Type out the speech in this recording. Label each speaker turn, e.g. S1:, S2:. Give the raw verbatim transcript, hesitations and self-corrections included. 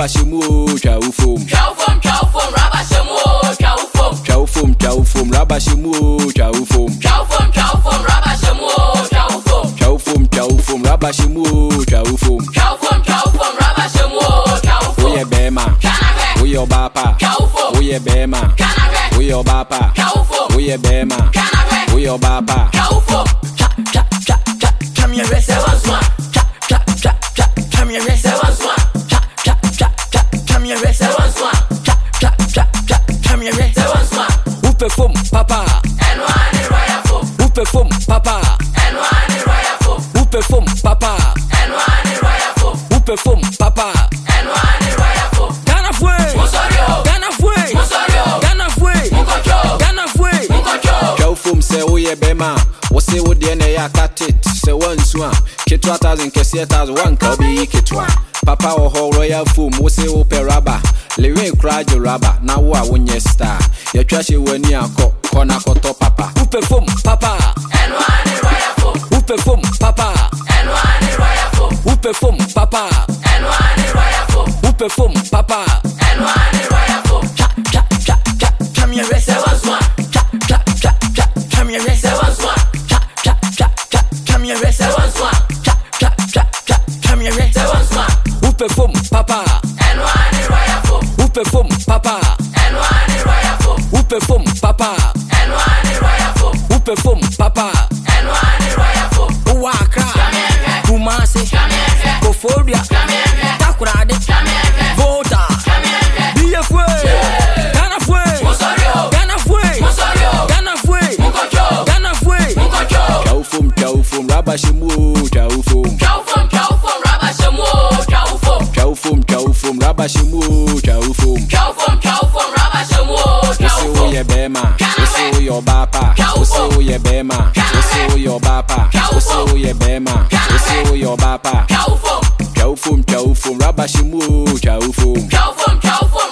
S1: rubber shimu, chow foam.
S2: Chow foam, chow foam, rubber shimu, chow foam.
S1: Chow foam, chow foam, rubber shimu, chow foam.
S2: Chow foam, chow foam, rubber shimu, chow foam.
S1: Chow foam, chow foam, rubber shimu, chow foam.
S2: Chow foam, chow foam, rubber shimu, chow foam.
S1: We a bema,
S2: Canave.
S1: we your bapa.
S2: Chow foam.
S1: We a bema,
S2: Canave.
S1: we your bapa.
S2: Chow foam.
S1: We a bema,
S2: Canave.
S1: we your bapa.
S2: Chow foam. Cha cha cha cha. Come here, rest one swan. Cha cha cha cha. Come here, rest one swan. Cha cha cha cha. Come here, rest one swan. Cha cha cha cha. Come here, rest one swan.
S1: Who perform, papa?
S2: And one in royal foam.
S1: Who perform, papa?
S2: And one in royal foam.
S1: Who perform, papa?
S2: And one in royal foam.
S1: Who perform, papa?
S2: And one in royal foam.
S1: Ghana fue,
S2: Monsorio.
S1: Ghana fue,
S2: Monsorio.
S1: Ghana fue,
S2: Munkocho.
S1: Ghana fue.
S2: Munkocho.
S1: Chow foam say we a bema. We say we the na ya cut it. Say one swan. Kitwa thousand kesi thousand one kabi kitwa. Papa o ho royal foam. We say we pe rubber. Lewe cry jo rubber. Na wo a wonye star. Ye trash wani akọ kona koto papa. Who perform, papa?
S2: And one in royal foam.
S1: Who perform, papa?
S2: And one in royal foam.
S1: Who perform, papa?
S2: And one in royal foam.
S1: Who perform, papa?
S2: And one in royal foam. Cha cha cha cha. Come here, rest one swan. Cha cha cha cha. Come here, rest one swan. Cha cha cha cha. Come here, rest one swan. Cha cha cha cha. Come here, rest one swan.
S1: Who perform, papa?
S2: And one in royal foam.
S1: Who perform, papa?
S2: And one in royal foam.
S1: Who perform, papa?
S2: And one in royal foam.
S1: Who perform, papa?
S2: And one in royal foam.
S1: Waka,
S2: Come here,
S1: Kumasi,
S2: come here,
S1: Kofodia,
S2: come here,
S1: Takurade,
S2: come here,
S1: Vota,
S2: come here.
S1: B F A, Ghana fue,
S2: Monsorio.
S1: Ghana fue,
S2: Monsorio.
S1: Ghana fue,
S2: Munkocho.
S1: Ghana fue.
S2: Munkocho.
S1: Chow foam, chow foam, rubber shimu, chow foam.
S2: Chow foam, chow foam, rubber shimu, chow foam.
S1: Chow foam, chow foam, rubber shimu, chow foam.
S2: Chow foam, chow foam, rubber shimu,
S1: We
S2: chow
S1: say we
S2: foam.
S1: a bema, we say we your bapa. We say we a bema, we say we your bapa. We say we a bema, we say we your bapa.
S2: Chow foam,
S1: Chow foam, chow foam, rubber shimu, chow foam.
S2: chow foam, chow foam,